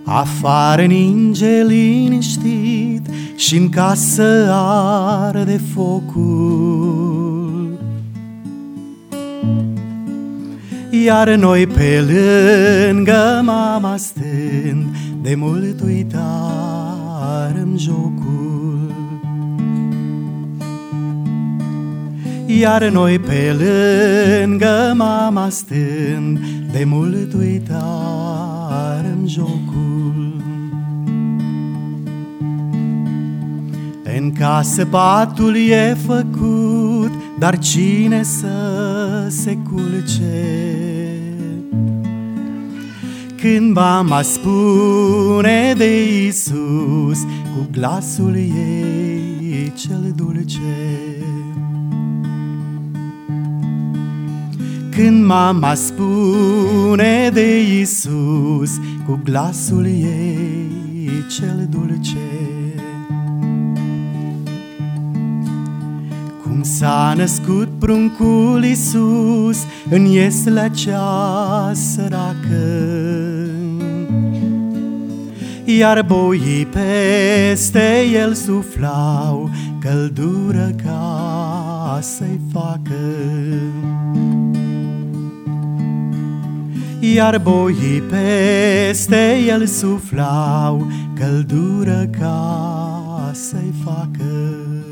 Afară ninge liniștit și-n casă arde focul, iar noi pe lângă mama stând, de mult uitarăm jocul. Iar noi pe lângă mama stând, de mult uitarăm jocul. În casă patul e făcut, dar cine să se culce? Când mama spune de Iisus cu glasul ei cel dulce. Când mama spune de Iisus cu glasul ei cel dulce. Cum s-a născut pruncul Iisus în ieslea cea săracă, iar boii peste el suflau căldură ca să-i facă. Iar boii peste el suflau căldură ca să-i facă.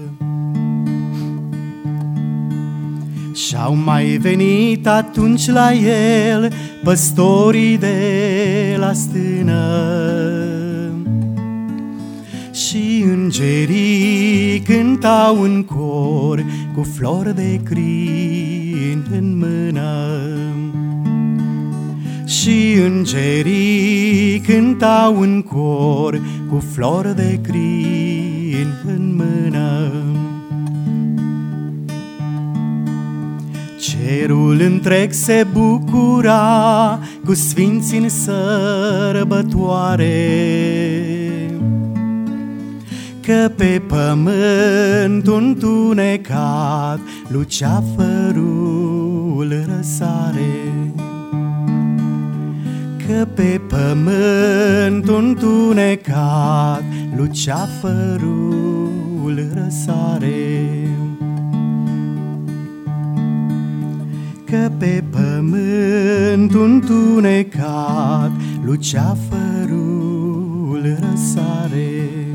Și-au mai venit atunci la el păstorii de la stână și îngerii cântau în cor cu flori de crin în mână. Și îngerii cântau în cor cu flori de crin în mână. Cerul întreg se bucura cu sfinți în sărbătoare, că pe pământ întunecat luceafărul răsare. Că pe pământ întunecat luceafărul răsare. Că pe pământ întunecat luceafărul răsare.